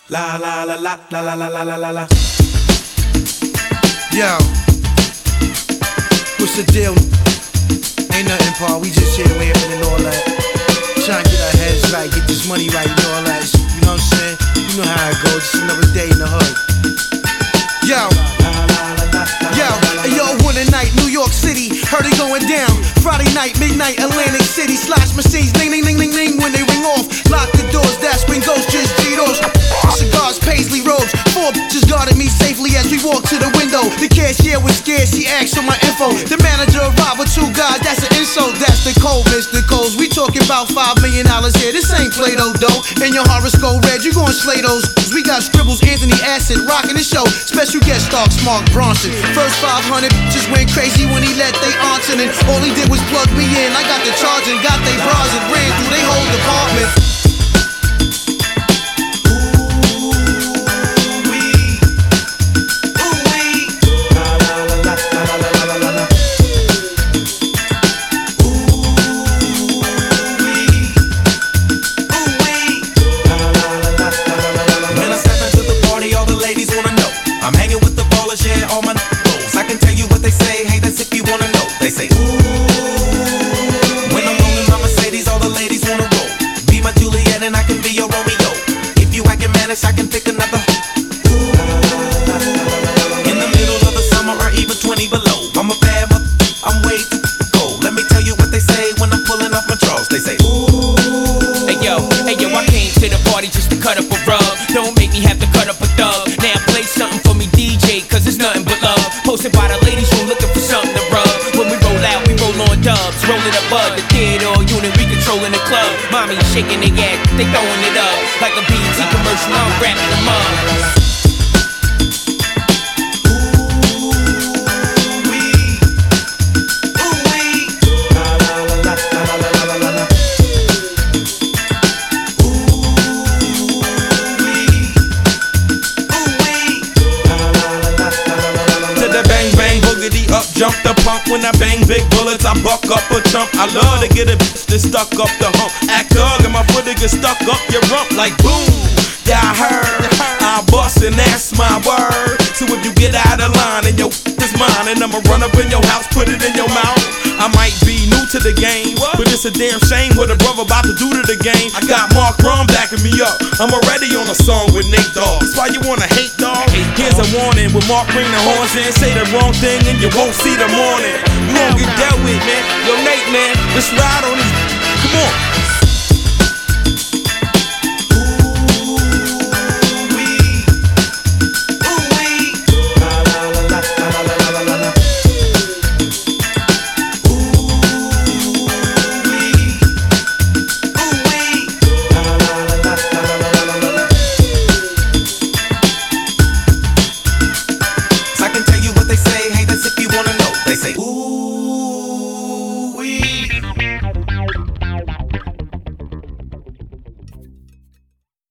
La la la la la la la la la la la. Yo, what's the deal? Ain't nothing, Paul. We just here laughing and all that. Trying to get our heads right, get this money right and all that. You know what I'm saying? You know how it goes. Just another day in the hood. Yo, one night, New York City, heard it going down. Friday night, midnight, Atlantic City. Slash machines, ding, ding, ding, ding, ding. When they ring off, lock the doors. That's when ghosts just G-Dos. Cigars, paisley robes. 4 bitches guarded me safely as we walked to the window. The cashier was scared, she asked for my info. The manager arrived with 2 guys, that's an insult. That's the code, Mr. Coles. We talking about $5 million here. This ain't Play-Doh, though. And your horoscope red, you gon' slay those. We got scribbles, Anthony Acid, rocking the show. Special guest star, Mark Bronson. First 500 just went crazy when he let they answer. And all he did was plug me in. I got the charge and got they bras and ran through they whole department. They say, ooh. When I'm rolling my Mercedes, all the ladies wanna roll. Be my Juliet and I can be your Romeo. If you acting mannish, I can pick another. Ooh. In the middle of the summer or even 20 below. I'm a bad mother, I'm way too cold. Let me tell you what they say when I'm pulling off my drawers. They say, ooh. Hey yo, I came to the party just to cut up a rug. Don't make me have to cut up a thug. Now play something for me, DJ, cause it's nothing but love. Posted by the ladies room looking for something to rub. When we roll out, we roll on dubs. Rolling above the theater unit, we controlling the club. Mommy shaking their ass, they throwing it up. Like a BET commercial, I'm wrapping them up. Jump the pump when I bang big bullets, I buck up a chump. I love to get a bitch that's stuck up the hump. Act thug and my foot get stuck up your rump like boom. Yeah, I heard I bust and that's my word. So if you get out of line and your is mine, and I'ma run up in your house, put it in your mouth. I might be new to the game, but it's a damn shame what a brother about to do to the game. I got Mark Ron backing me up. I'm already on a song with Nate Dogg. That's why you wanna hate, dog. Here's a warning: when Mark bring the horns in, say the wrong thing and you won't see the morning. You won't get dealt with, man. Yo, Nate, man, let's ride on this. Come on.